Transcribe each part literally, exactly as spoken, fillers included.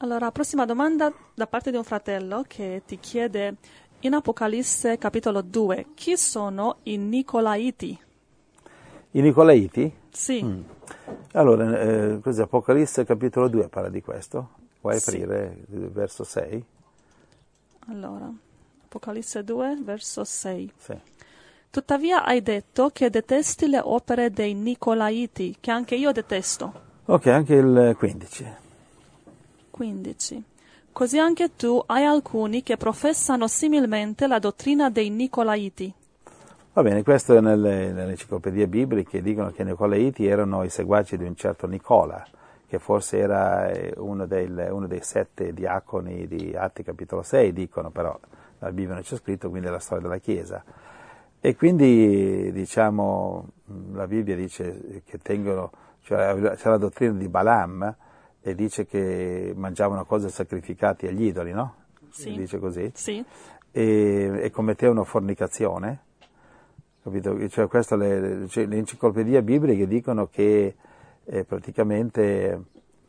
Allora, prossima domanda da parte di un fratello che ti chiede, in Apocalisse capitolo due, chi sono i Nicolaiti? I Nicolaiti? Sì. Mm. Allora, eh, cos'è? Apocalisse capitolo due parla di questo? Vuoi Sì. aprire il verso sei? Allora, Apocalisse due, verso sei. Sì. Tuttavia hai detto che detesti le opere dei Nicolaiti, che anche io detesto. Ok, anche il quindici. quindici. Così anche tu hai alcuni che professano similmente la dottrina dei Nicolaiti. Va bene, questo è nelle, nelle enciclopedie bibliche, dicono che i Nicolaiti erano i seguaci di un certo Nicola, che forse era uno, del, uno dei sette diaconi di Atti capitolo sei, dicono, però la Bibbia non c'è scritto, quindi è la storia della Chiesa. E quindi, diciamo, la Bibbia dice che tengono, cioè c'è la dottrina di Balaam, e dice che mangiavano cose sacrificate agli idoli, no? Sì. Dice così. Sì. E, e commettevano fornicazione, capito? Cioè, questo le, cioè, le enciclopedie bibliche dicono che eh, praticamente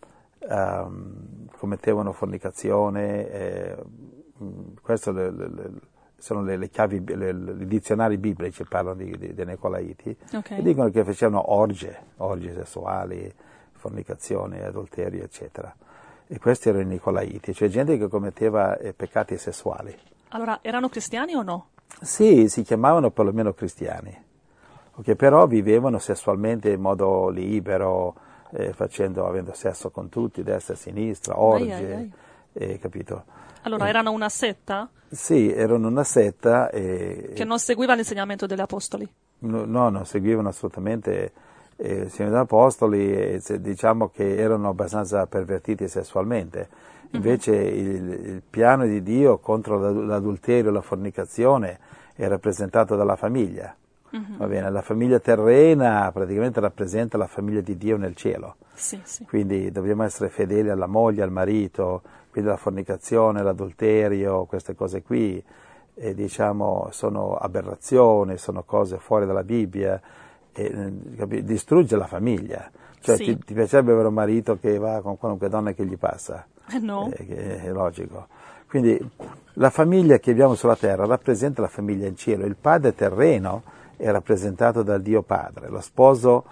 um, commettevano fornicazione, eh, questo le, le, le, sono le, le chiavi, le, i dizionari biblici parlano di, di, dei Nicolaiti, Okay. e dicono che facevano orge, orge sessuali, fornicazione, adulterio, eccetera. E questi erano i Nicolaiti, cioè gente che commetteva eh, peccati sessuali. Allora, erano cristiani o no? Sì, si chiamavano perlomeno cristiani, okay, però vivevano sessualmente in modo libero, eh, facendo, avendo sesso con tutti, destra e sinistra, orge, Ai, ai, ai. Eh, capito? Allora, Eh, erano una setta sì, erano una setta e... che non seguiva l'insegnamento degli apostoli. No, no, non seguivano assolutamente eh, il Signore degli Apostoli, e se, diciamo che erano abbastanza pervertiti sessualmente. Invece uh-huh. il, il piano di Dio contro l'adulterio e la fornicazione è rappresentato dalla famiglia. Uh-huh. Va bene? La famiglia terrena praticamente rappresenta la famiglia di Dio nel cielo. Sì, sì. Quindi dobbiamo essere fedeli alla moglie, al marito, quindi la fornicazione, l'adulterio, queste cose qui. E diciamo sono aberrazioni, sono cose fuori dalla Bibbia, e, capi, distrugge la famiglia. Cioè Sì. ti, ti piacerebbe avere un marito che va con qualunque donna che gli passa? Eh no. Eh, che è logico. Quindi la famiglia che abbiamo sulla terra rappresenta la famiglia in cielo. Il padre terreno è rappresentato dal Dio Padre, lo sposo,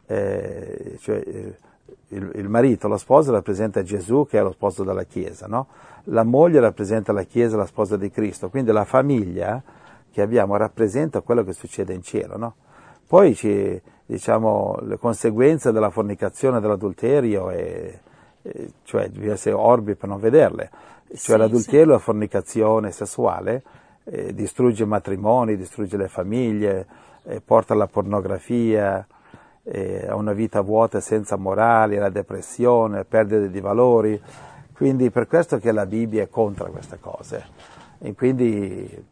eh, cioè eh, il, il marito, lo sposo rappresenta Gesù che è lo sposo della Chiesa, no? La moglie rappresenta la Chiesa, la sposa di Cristo, quindi la famiglia che abbiamo rappresenta quello che succede in cielo, no? Poi ci, diciamo, le conseguenze della fornicazione e dell'adulterio, è, è, cioè bisogna essere orbi per non vederle, cioè sì, l'adulterio e sì. la fornicazione sessuale eh, distrugge i matrimoni, distrugge le famiglie, eh, porta alla pornografia, eh, a una vita vuota senza morali, alla depressione, alla perdita di valori. Quindi per questo che la Bibbia è contro queste cose, e quindi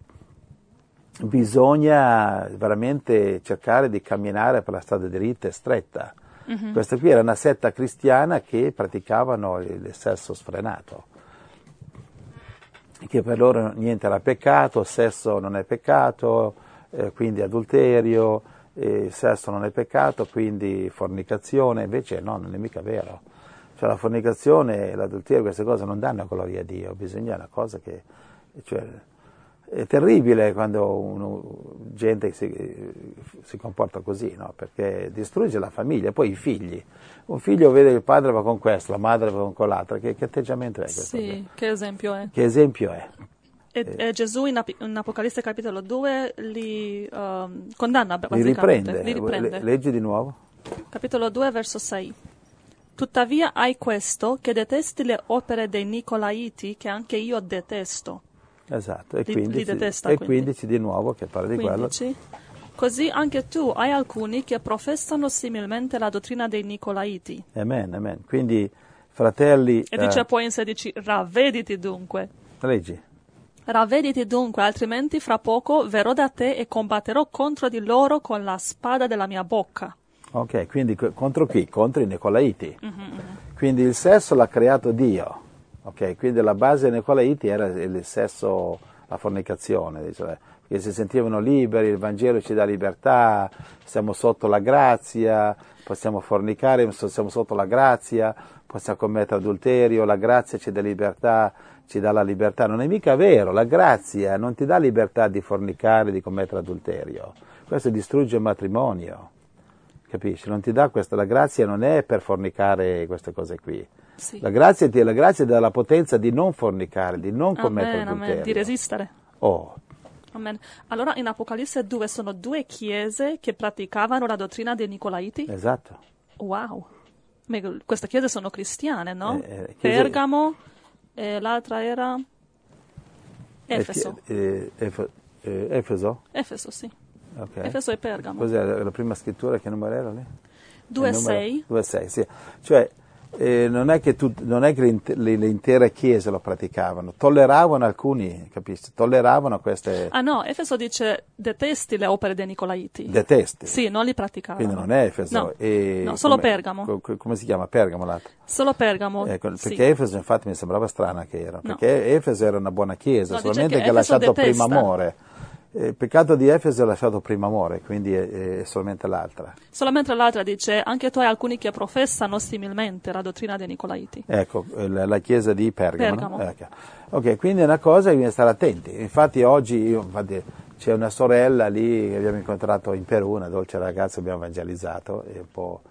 bisogna veramente cercare di camminare per la strada dritta e stretta. Uh-huh. Questa qui era una setta cristiana che praticavano il sesso sfrenato, che per loro niente era peccato, sesso non è peccato, eh, quindi adulterio, eh, sesso non è peccato, quindi fornicazione, invece no, non è mica vero. Cioè la fornicazione, l'adulterio, queste cose non danno gloria a Dio, bisogna una cosa che, cioè, è terribile quando uno, gente si, si comporta così, no? Perché distrugge la famiglia, poi i figli. Un figlio vede il padre va con questo, la madre va con quell'altro, che, che atteggiamento è questo? Sì, che esempio è? Che esempio è? E, eh, e Gesù in, Ap- in Apocalisse capitolo due li um, condanna li basicamente. riprende, Li riprende. leggi di nuovo. Capitolo due, verso sei. Tuttavia hai questo, che detesti le opere dei Nicolaiti, che anche io detesto. Esatto, e Li, quindici, li detesta, e quindi. quindici di nuovo che parla di quindici. quello. Così anche tu hai alcuni che professano similmente la dottrina dei Nicolaiti. Amen, amen. Quindi, fratelli... E dice eh, poi in sedici, ravvediti dunque. Leggi. Ravvediti dunque, altrimenti fra poco verrò da te e combatterò contro di loro con la spada della mia bocca. Ok, quindi contro chi? Contro i Nicolaiti. Mm-hmm. Quindi il sesso l'ha creato Dio. Ok, quindi la base dei Nicolaiti era il sesso, la fornicazione, cioè, che si sentivano liberi, il Vangelo ci dà libertà, siamo sotto la grazia, possiamo fornicare, siamo sotto la grazia, possiamo commettere adulterio, la grazia ci dà libertà, ci dà la libertà. Non è mica vero, la grazia non ti dà libertà di fornicare, di commettere adulterio. Questo distrugge il matrimonio, capisci? Non ti dà questa, la grazia non è per fornicare queste cose qui. Sì. La grazia ti la grazia dà la potenza di non fornicare, di non commettere amen, adulterio. amen, di resistere. Oh. Amen. Allora in Apocalisse due sono due chiese che praticavano la dottrina dei Nicolaiti? Esatto. Wow. Queste chiese sono cristiane, no? Eh, eh, chiese... Pergamo, e l'altra era Efeso. Eh, eh, eh, Efeso? Efeso, sì. Okay. Efeso e Pergamo. Cos'è la, la prima scrittura? Che numero era lì? due sei. due sei, sì. Cioè, eh, non è che, tut, non è che le, le, le intere chiese lo praticavano, tolleravano alcuni, capisci? Tolleravano queste... Ah no, Efeso dice detesti le opere dei Nicolaiti. Detesti? Sì, non li praticavano. Quindi non è Efeso. No, e no solo come, Pergamo. Co, come si chiama? Pergamo l'altro? Solo Pergamo, ecco, perché sì. Efeso infatti mi sembrava strana che era, No. perché Efeso era una buona chiesa, No, solamente che che ha lasciato detesta. primo amore. Il peccato di Efeso è lasciato primo amore, quindi è, è solamente l'altra. Solamente l'altra dice, anche tu hai alcuni che professano similmente la dottrina dei Nicolaiti. Ecco, la, la chiesa di Pergamo. Pergamo. No? Ecco. Ok, quindi è una cosa che bisogna stare attenti. Infatti oggi io, infatti, c'è una sorella lì che abbiamo incontrato in Perù, una dolce ragazza, abbiamo evangelizzato, e, un po',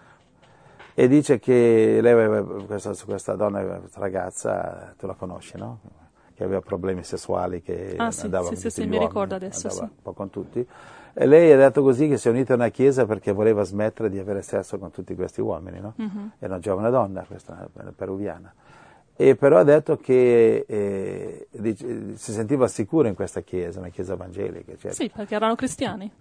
e dice che lei aveva, questa, questa donna, questa ragazza, tu la conosci, no? Che aveva problemi sessuali, che ah, sì, andava sì, con sì, tutti sì, gli mi uomini, ricordo adesso, andava sì. un po' con tutti. E lei ha detto così che si è unita a una chiesa perché voleva smettere di avere sesso con tutti questi uomini, no? Mm-hmm. Era una giovane donna, questa peruviana. E però ha detto che eh, dice, si sentiva sicura in questa chiesa, una chiesa evangelica. Eccetera. Sì, perché erano cristiani.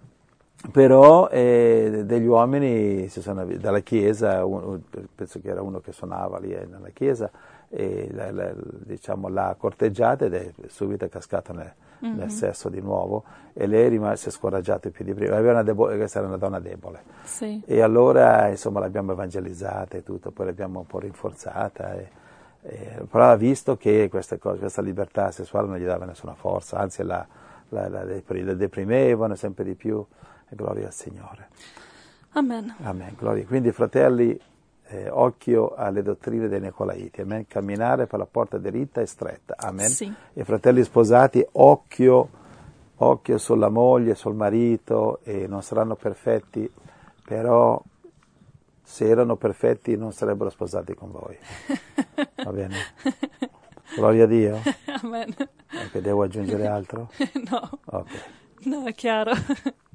Però eh, degli uomini si sono, dalla chiesa, un, penso che era uno che suonava lì nella chiesa, e la, la, diciamo, l'ha corteggiata ed è subito cascata nel, mm-hmm. nel sesso di nuovo, e lei rimase scoraggiata più di prima. Aveva una debo- questa era una donna debole. Sì. E allora insomma l'abbiamo evangelizzata e tutto, poi l'abbiamo un po' rinforzata. E, e, però ha visto che queste cose, questa libertà sessuale non gli dava nessuna forza, anzi la, la, la, la deprimevano sempre di più. E gloria al Signore. Amen. Amen. Gloria. Quindi fratelli, eh, occhio alle dottrine dei Nicolaiti, amen. Camminare per la porta diritta e stretta, amen. Sì. E fratelli sposati, occhio, occhio sulla moglie, sul marito, e non saranno perfetti, però se erano perfetti non sarebbero sposati con voi. Va bene? Gloria a Dio. Amen. Okay, devo aggiungere altro? No. Ok. No, è chiaro.